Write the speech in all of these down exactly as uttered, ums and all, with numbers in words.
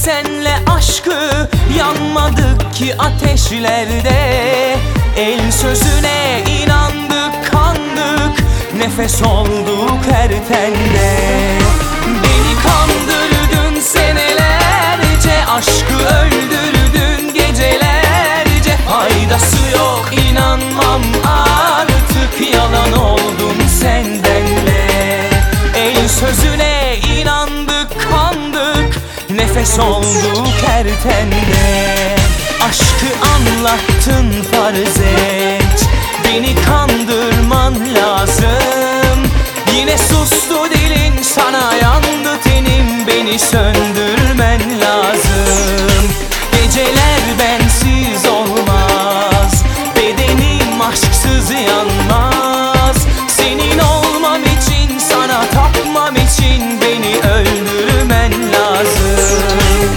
senle aşkı, yanmadık ki ateşlerde. El sözüne inandık, kandık, nefes olduk her tende. Beni kandırdın senelerce, aşkı öldürdün gecelerce. Faydası yok, inanmam artık, yalan oldun sendenle. El sözüne inandık, kandık, nefes olduk her tende. Aşkı anlattın farz et, beni kandırman lazım. Yine sustu dilin, sana yandı tenim, beni söndürmen lazım. Geceler bensiz olmaz, bedenim aşksız yanmaz. Senin olmam için, sana tapmam için beni öldürmen lazım.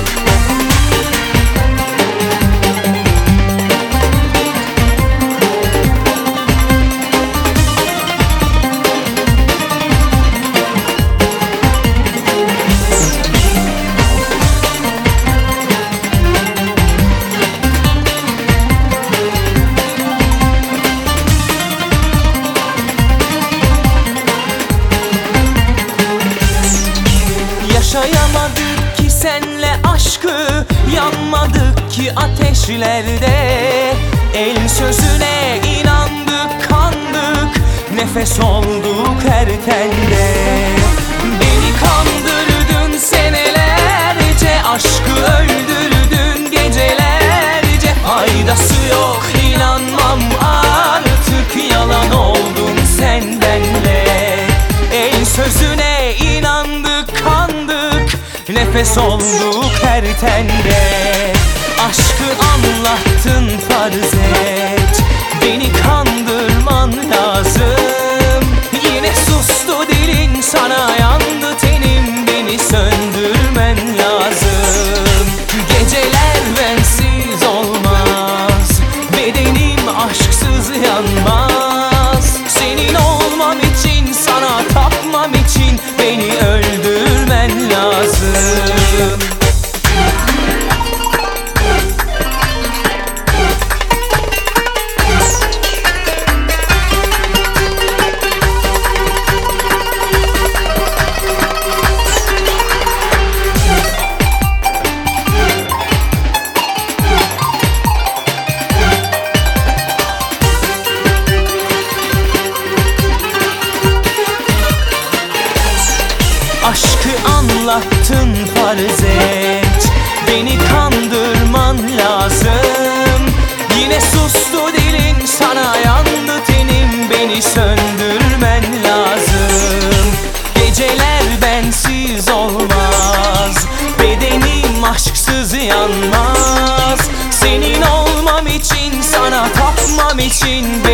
Yaşayamadık ki senle aşkı, yanmadık ki ateşlerde. El sözüne inandık, kandık, nefes olduk her tende. Beni kandırdın senelerce, aşkı öldürdün gecelerce. Faydası yok, inanmam artık, yalan oldun sendenle. El sözüne inandık, kandık, nefes olduk her tende. Aşkı anlattın farz et, beni kandırman lazım. Yine sustu dilin, sana yandı tenim, beni söndürmen lazım. Geceler bensiz olmaz, bedenim aşksız yanmaz. Senin olmam için, sana tapmam için beni öldürmen lazım. Aşkı anlattın farz et, beni kandırman lazım. Yine sustu dilin, sana yandı tenim, beni söndürmen lazım. Geceler bensiz olmaz, bedenim aşksız yanmaz. Senin olmam için, sana tapmam için